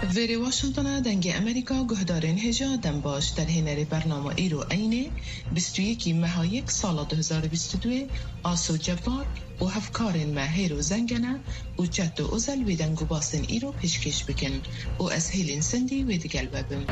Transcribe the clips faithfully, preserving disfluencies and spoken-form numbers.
ویری واشنطن دنگ امریکا گهدارین هجا دن باش در هنر برنامه ایرو اینه بیست و یک مهایک سال دو هزار و بیست و دو آسو جبار و هفکارین مهیر و زنگنه و جد و ازل ویدنگو باسن ایرو پیشکش بکن و از هیلین سندی ویدگل ببن.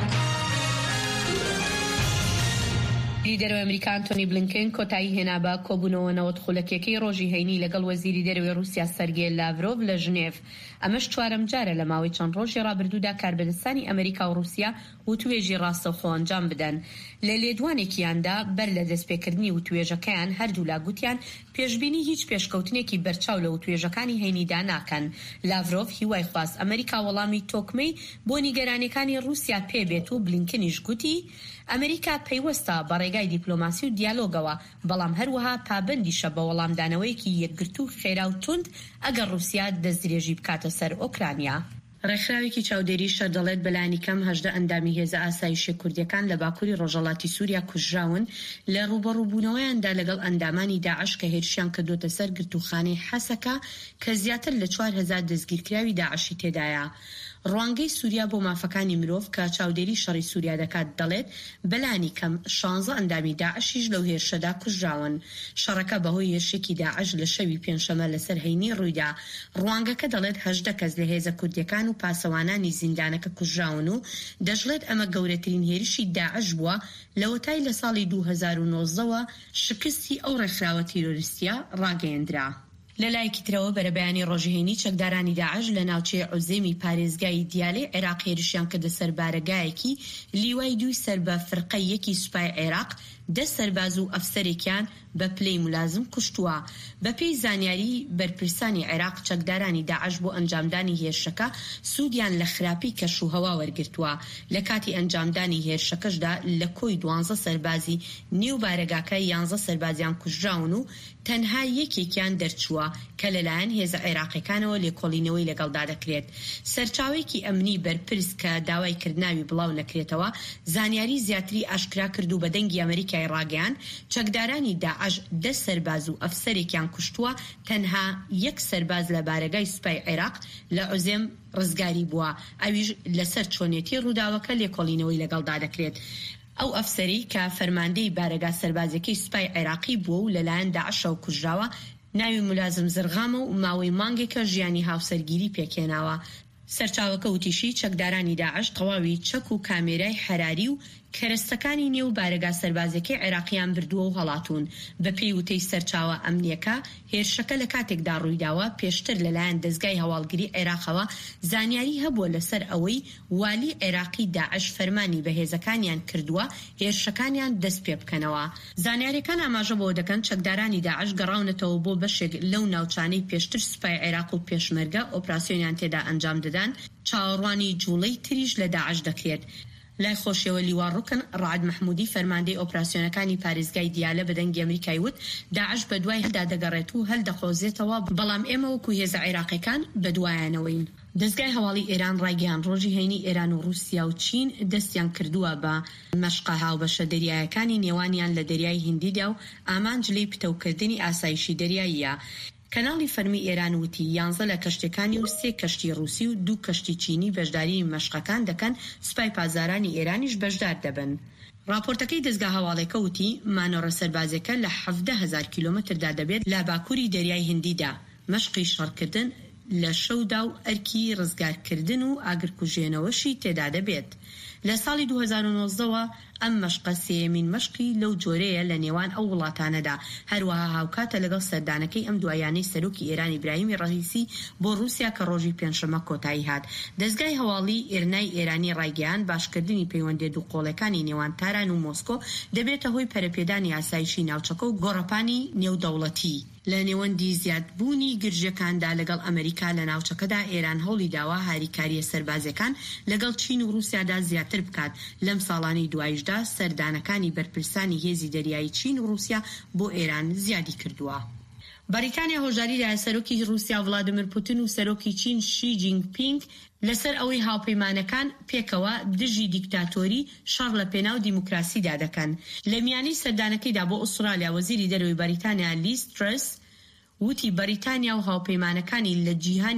لیدر ئەمریکا ئەنتۆنی بلینکن کۆتایی هێنا بە کۆبوونەوە نەوەتخولەکیەکەی ڕۆژی هەینی لەگەڵ وەزیری دەرەوەی رووسیا سەرگێی لاڤرۆڤ لە ژنێڤ. ئەمەش چوارەم جارە لە ماوەی چەند ڕۆژی ڕابردوودا کاربەدەستانی ئەمریکا و رووسیا وتوێژی ڕاستەوخۆ ئەنجام بدەن. لە لێدوانێکیاندا بەر لە دەستپێکردنی وتوێژەکەیان هەردوو لا گوتیان پێشبینی هیچ پێشکەوتنێکی بەرچاو لە وتوێژەکانی هەینیدا ناکەن. لاڤرۆڤ هیوای خواست ئەمریکا وەڵامی تۆکمەی بۆ نیگەرانیەکانی رووسیا پێبێت و بلینکنیش گوتی ئەمریکا پەیوەستە بە ڕێگای دیپلۆماسی و دیالۆگەوە، بەڵام هەروەها پابەندیشە بە وەڵامدانەوەیەکی یەکگرتو و خێرا و توند ئەگەر رووسیا دەستدرێژی بکاتە سەر ئۆکرانیا. ڕێکخراوێکی چاودێری شەر دەڵێت بەلایانی کەم هەژدە ئەندامی هێزە ئاسایشی کوردیەکان لە باکووری ڕۆژهەڵاتی سووریا کوژراون لە ڕوبەڕووبوونەوەیاندا لەگەڵ ئەندامانی داعش کە هێرشیان کردوتە سەر گرتوخانەی حەسەکە کە زیاتر لە چوار هەزار دەستگیرکراوی داعشی تێدایە. ڕوانگەی سووریا بۆ مافەکانی مرۆڤ کە چاودێری شەڕی سووریا دەکات دەڵێت بەلانی کەم شانزە ئەندامی داعشیش لەو هێرشەدا کوژراون. شەڕەکە بەهۆی هێرشێکی داعش لە شەوی پێنجشەمە لەسەر هەینی ڕوویدا. ڕوانگەکە دەڵێت هەژدە کەس لە هێزە کوردیەکان و پاسەوانانی زیندانەکە کوژراون و دەژڵێت ئەمە گەورەترین هێرشی داعش بووە لەوەتای لە ساڵی دوو هەزار و نۆزدەوە شکستی ئەو ڕێکخراوە تیرۆریستیە ڕاگەیەندرا. لەلایەکی ترەوە بەرەبەیانی ڕۆژی هەینی چەکدارانی داعش لە ناوچەی عوزێمی پارێزگای دیالێ عێراق هێرشیان کردە سەر بارەگایەکی لیوای دووی سەر بە فرقەی یەکی سوپای عێراق دە سەرباز و ئەفسەرێکیان بە پلەی مولازم کوشتووە. بەپێی زانیاری بەرپرسانی عێراق چەکدارانی داعش بۆ ئەنجامدانی هێرشەکە سوودیان لە خراپی کەشوهەوا وەرگرتووە. لە کاتی ئەنجامدانی هێرشەکەشدا لە کۆی دوانزە سەربازی نێو بارەگاکە یانزە سەربازیان کوژراون و تەنها یەکێکیان دەرچووە کە لەلایەن هێزە عێراقیەکانەوە لێکۆڵینەوەی لەگەڵدا دەکرێت. سەرچاوێکی ئەمنی بەرپرس کە داوای کردناوی بڵاو نەکرێتەوە زانیاری زیاتری ئاشکرا کرد و بە دەنگی ئەمریکای ڕاگەیان چەکدارانی داعش دە سەرباز و ئەفسەرێکیان کوشتووە، تەنها یەک سەرباز لە بارەگای سوپای عێراق لە عوزێم ڕزگاری بووە. ئەویش لەسەر چۆنێتی ڕووداوەکە لێکۆڵینەوەی لەگەڵدا دەکرێت. ئەو ئەفسەری کە فەرماندەی بارەگا سەربازەکەی سوپای عێراقی بووە و لەلایەن داعشەوە کوژراوە ناوی مولازم زرغامە و ماوەی مانگێکە ژیانی هاوسەرگیری پێکێناوە. سەرچاوەکە وتیشی چەکدارانی داعش تەواوی چەک و کامێرای حەراری و کەرەستەکانی نێو بارەگا سەربازەکەی عێراقیان بردووە و هەڵاتون. بە پێی وتەی سەرچاوە ئەمنیەکە هێرشەکە لە کاتێکدا ڕوویداوە پێشتر لەلایەن دەستگای هەواڵگری عێراقەوە زانیاری هەبووە لەسەر ئەوەی والی عێراقی داعش فەرمانی بە هێزەکانیان کردووە هێرشەکانیان دەست پێ بکەنەوە. زانیاریەکان ئاماژە بۆ دەکەن چەکدارانی داعش گەڕاونەتەوە بۆ بەشێک لەو ناوچانەی پێشتر سوپای عێراق و پێشمەرگە ئۆپراسیۆنیان تێدا ئەنجام دەدان چاوەڕوانی جوڵەی تریش لە داعش دەکرێت. لای خۆشیەوە لیواڕووکن ڕعد محمودی فەرماندەی ئۆپراسیۆنەکانی پارێزگای دیالە بە دەنگی ئەمریکای وت داعش بە دوای هەلدا دەگەڕێت و هەلدەخۆزێتەوە، بەڵام ئێمە وەکو هێزە عێراقیەکان بە دوایانەوەین. دەستگای هەواڵی ئێران ڕایگەیان ڕۆژی هەینی ئێران و رووسیا و چین دەستیان کردووە بە مەشقە هاوبەشە دەریایەکانی نێوانیان لە دەریای هیندیدا و ئامانج لێی پتەوکردنی ئاسایشی دەریاییە. کەناڵی فەرمی ئێران وتی یانزە لە کەشتەکانی و سێ کەشتی رووسی و دوو کەشتی چینی بەشداری مەشقەکان دەکەن، سوپای پازارانی ئێرانیش بەشدار دەبن. راپۆرتەکەی دەستگا هەواڵێکە وتی مانۆڕە سەربازەکە لە حەڤدە هەزار کیلۆمەتردا دەبێت لە باکووری دەریای هیندیدا. مەشقی شەڕکردن لە شەودا و ئەرکی ڕزگارکردن و ئاگرکوژێنەوەشی تێدا دەبێت. لە ساڵی دوو هەزار و نۆزدەوە ئەم مەشقە سێمین مەشقی لەو جۆرەیە لە نێوان ئەو وڵاتانەدا. هەروەها هاوکاتە لەگەڵ سەردانەکەی ئەم دوایانەی سەرۆکی ئێران ئیبراهیمی ڕەئیسی بۆ رووسیا کە ڕۆژی پێنجشەمە کۆتایی هات. دەستگای هەواڵی ئێرنای ئێرانی ڕایگەیان باشکردنی پەیوەندی دووقۆڵەکانی نێوان تاران و مۆسکۆ دەبێتە هۆی پەرەپێدانی ئاسایشی ناوچەکە و گۆڕەپانی نێودەوڵەتی. لە نێوەندی زیادبوونی گرژەکاندا لەگەڵ ئەمریکا لە ناوچەکەدا ئێران هەوڵی داوە هاریکاریە سەربازەکان لەگەڵ چین و رووسیادا زیاتر بکات. لەم ساڵانی دوایشدا سەردانەکانی بەرپرسانی هێزی دەریایی چین و رووسیا بۆ ئێران زیادی کردووە. بەریتانیا هۆژاریدا سەرۆکی رووسیا ڤڵادیمیر پوتین و سەرۆکی چین شی جینپینگ لەسەر ئەوەی هاوپەیمانەکان پێکەوە دژی دیکتاتۆری شەڕ لە پێناو دیموکراسیدا دەکەن. لە میانی سەردانەکەیدا بۆ ئوسترالیا وەزیری دەرەوەی بەریتانیا لیز ترەس وتی بەریتانیا و هاوپەیمانەکانی لە جیهانی